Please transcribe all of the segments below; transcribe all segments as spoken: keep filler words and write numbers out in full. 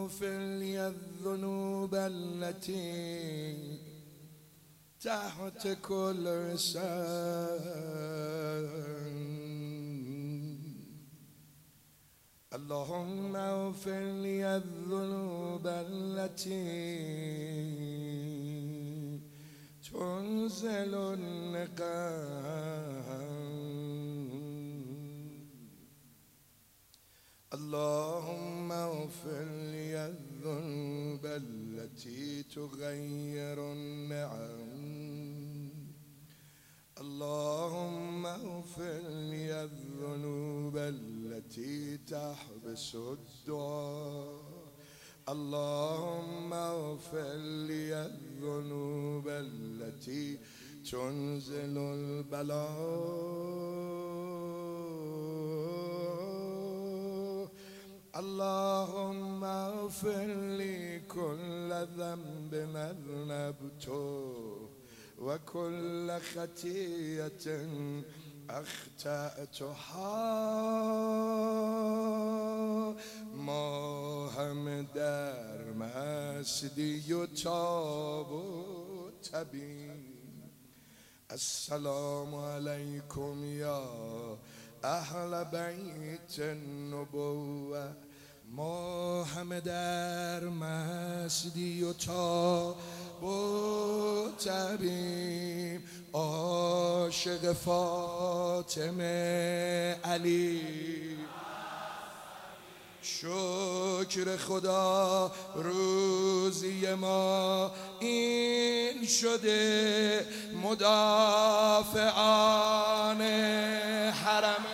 اغفر لي الذنوب التي تحت كل لسان. اللهم اغفر لي الذنوب التي تنزل النقام. اللهم اغفر لي الذنوب التي تغير النعم. اللهم اغفر لي الذنوب التي تحبس الدعاء. اللهم اغفر لي الذنوب التي تنزل البلاء. اللهم اغفر لي كل ذنب أذنبته وكل خطيئة اخطأتها. ما هم در مسجدی و تاب و تبین. السلام علیکم یا اهل بیت النبوة. ما همه در مسجدی و تاب و تبیم. عاشق فاطمه علی. شکر خدا روزی ما این شده مدافعان حرم.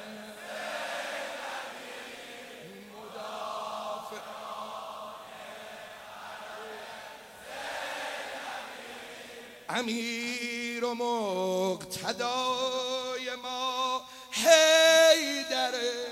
امیر و مقتدای ما حیدره.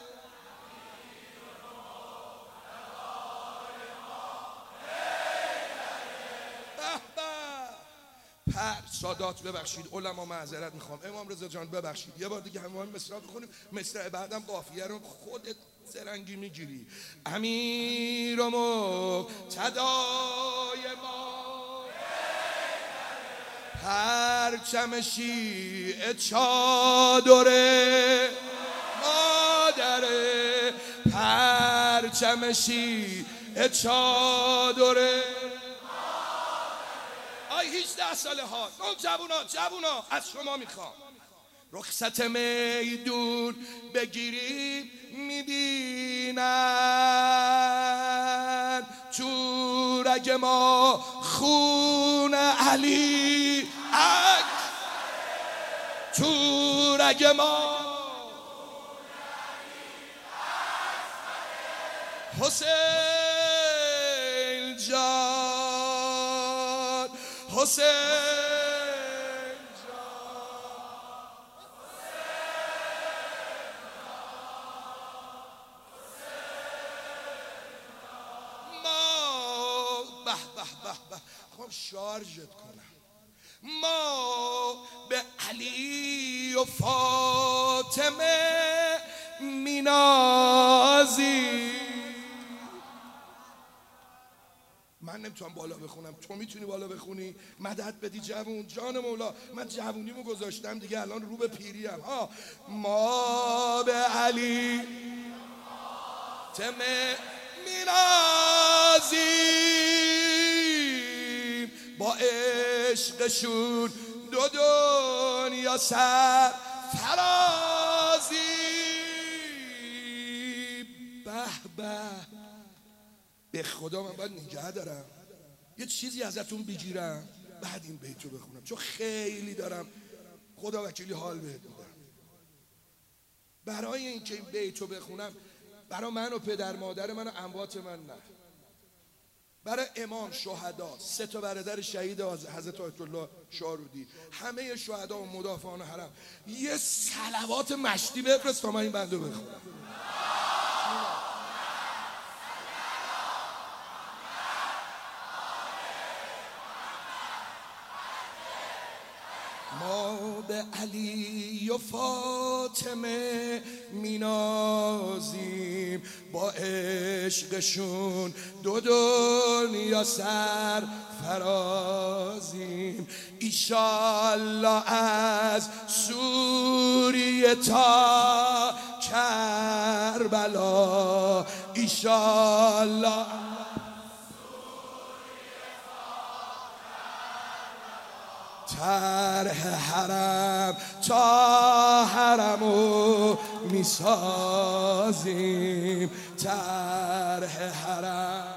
پر سادات ببخشید، علما معذرت میخوام، امام رضا جان ببخشید، یه بار دیگه همه مصرع بخونیم. مصرع بعدم قافیه رو خودت زرنگی میگیری. امیر و مقتدای ما پرچم شیعه چادره مادره. پرچم شیعه چادره. آی هجده ساله ها، اون جوونا جوونا از شما میخوام رخصت میدون بگیریم. میبینن تو رگ ما خون علی اک. تو رگ ما حسین جان حسین خب شارژت کنم. ما به علی و فاطمه مینازی. من نمیتونم بالا بخونم، تو میتونی بالا بخونی؟ مدد بدی جوون. جان مولا من جوونیمو گذاشتم دیگه، الان رو به پیریم ها. ما به علی فاطمه مینازیم. با عشقشون دو دنیا سر فرازیم. به به به خدا من باید نگه دارم، یه چیزی ازتون بگیرم بعد این بیتو بخونم، چون خیلی دارم خدا وکیلی حال بهت میدم. برای اینکه این بیتو بخونم، برای من و پدر مادر من و اموات من نه، برای امام شهدا، سه تا برادر شهید حضرت آیت الله شارودی، همه شهدا و مدافعان حرم، یه صلوات مشتی بفرست تا من این بنده بخونم. ما به علی و فاطمه مینازیم، با عشقشون دو دنیا سر فرازیم. ایشالله از سوریه تا کربلا، ایشالله طرح حرم تا حرمو میسازیم، طرح حرم.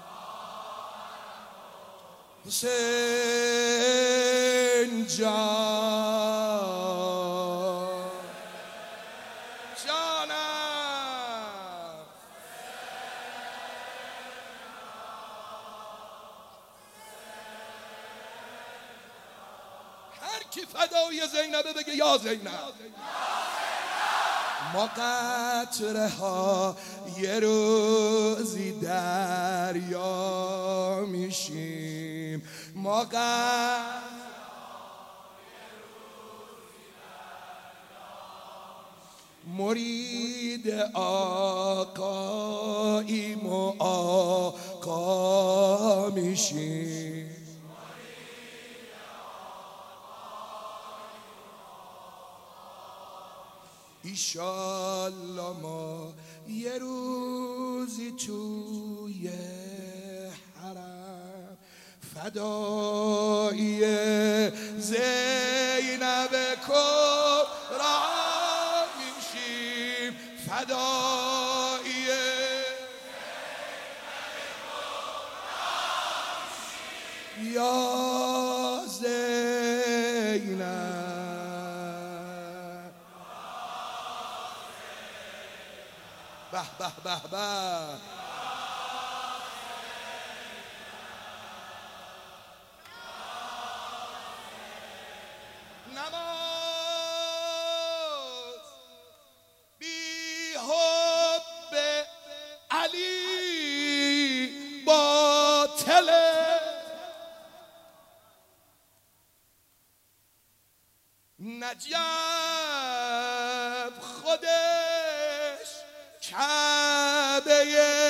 حسین جان جانم، هر کی فدای زینبه بگه یا زینب. ما قطره ها یه روزی دریا میشیم، ما قطره مرید آقاییم و آقا میشیم. ایشالله ما یه روزی توی حرم فدایی زینب کبرا میشیم، فدایی یا زینب. به به به به. نماز بی حب علی باطله، نجف خودش کعبه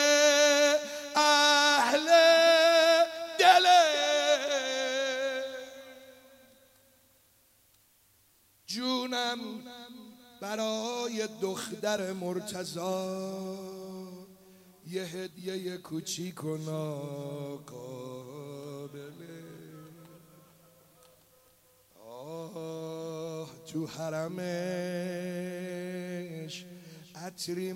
اهل دله، جونم برای دختر مرتضی یه هدیه کوچیک و ناقابله. آه تو حرمش عطری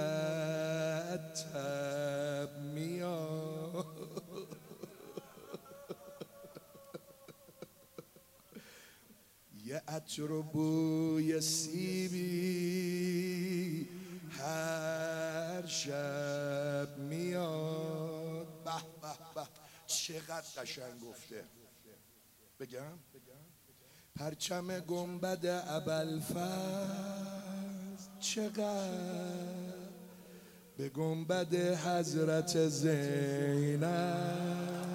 مرتب میاد، یه عطر و بوی سیبی هر شب میاد. به به به، چقدر قشنگ گفته. بگم پرچم گنبد ابوالفضل چقدر به گنبد حضرت زینب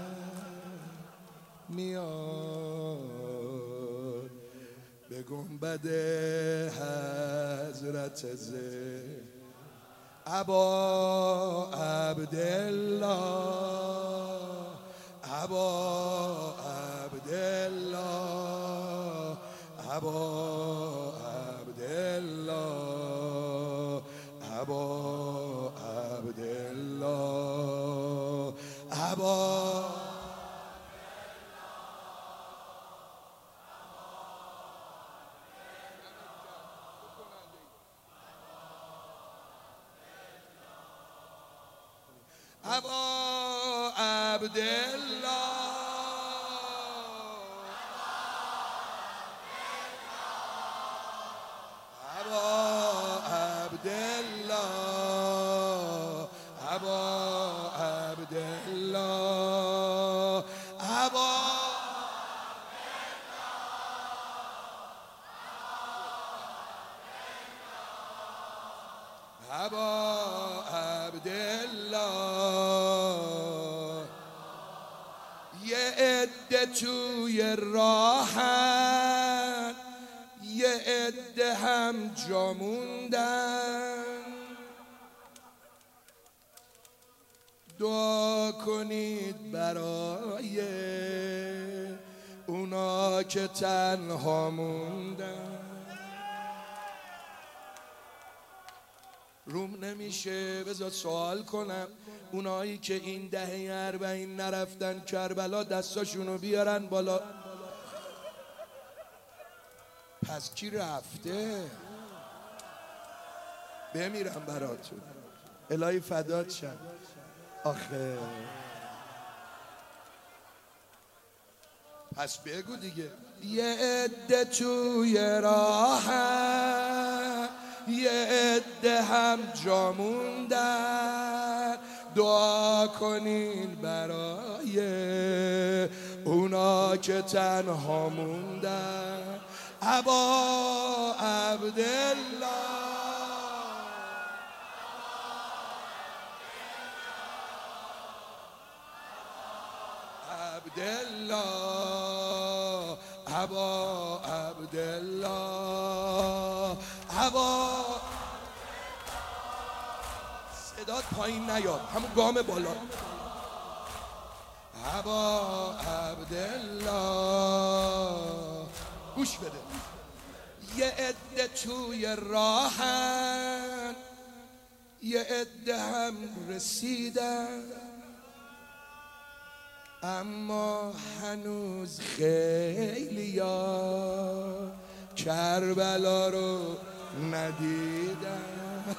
میاد، به گنبد حضرت زینب. ابا عبدالله، ابا عبدالله، ابا عبدالله، ابا عبدالله، ابا ابا عبدالله، ابا عبدالله، ابا عبدالله، ابا ابا عبدالله. یه عده توی راهم عده هم جا موندن، دعا کنید برای اونا که تنها موندن. روم نمیشه بذار سوال کنم، اونایی که این دهه اربعین نرفتن کربلا دستاشونو بیارن بالا. پس کی رفته؟ بمیرم براتون، الهی فدات شم. آخه پس بگو دیگه. یه عده توی راه، یه عده هم جا موندن، دعا کنین برای اونا که تنها موندن. ابا عبدالله عبدالله ابا عبدالله ابا. صدات پایین نیاد، همون گام بالا. ابا عبدالله گوش بده. یه عده توی راهن، یه عده هم رسیدن، اما هنوز خیلیا کربلا رو ندیدن.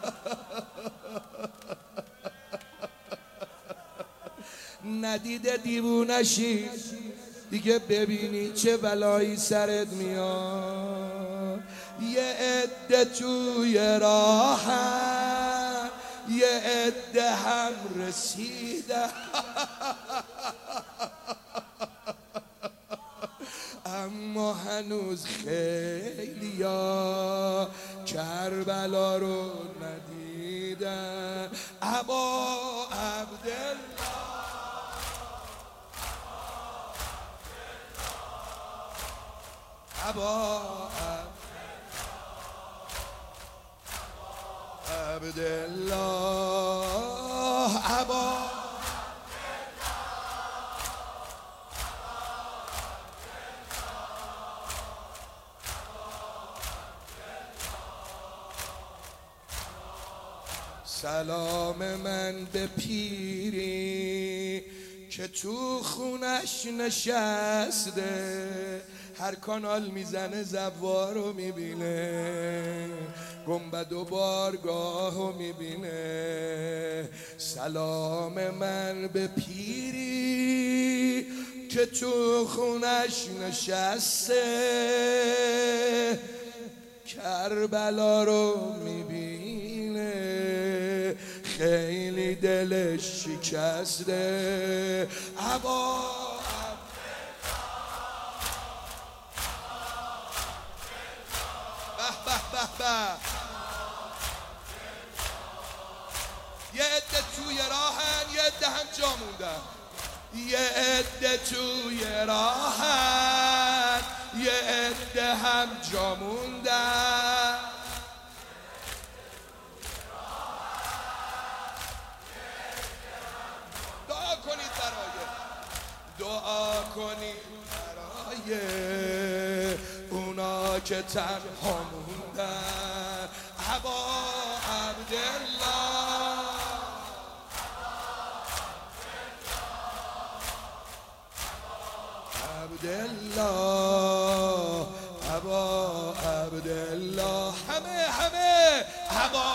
ندیده دیوونشی دیگه، ببینی چه بلایی سرت میاد. یه عده توی راهن، یه عده هم رسیدن، اما هنوز خیلیا کربلا رو ندیدن. ابا عبدالله ابا عبدالله ابا. سلام من به پیری که تو خونش نشسته، هر کانال میزنه زوارو میبینه، گنبد و بارگاهو میبینه. سلام من به پیری که تو خونش نشسته، کربلا رو میبینه، خیلی دلش شکسته. ابا یه عده توی راهن، یه عده هم جا موندن. یه عده توی راهن، یه عده هم جا موندن. دعا کنید برای دعا کنید برای اونا که تنها موندن. ابا عبدالله عبدالله ابا عبدالله. همه همه ابا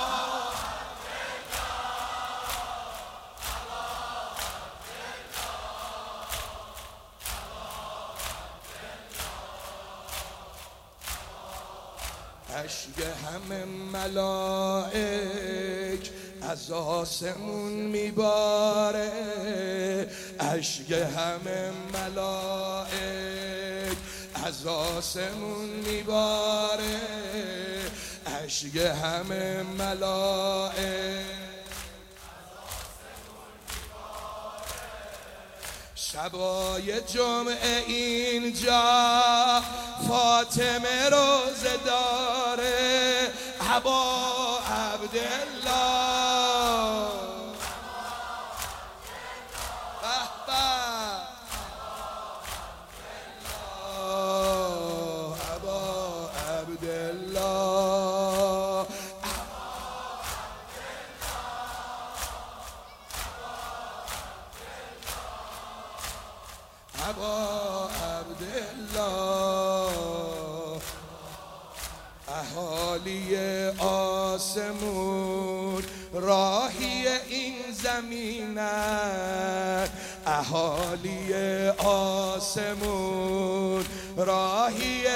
اشک همه ملائک از آسمون میباره، اشک همه ملائک از آسمون میباره، اشک همه ملائک. شبای جمعه اینجا فاطمه روزه داره ابا عبدالله به به ابا عبدالله ابا عبدالله اهالی آسمون راهی این زمینن اهالی آسمون راهی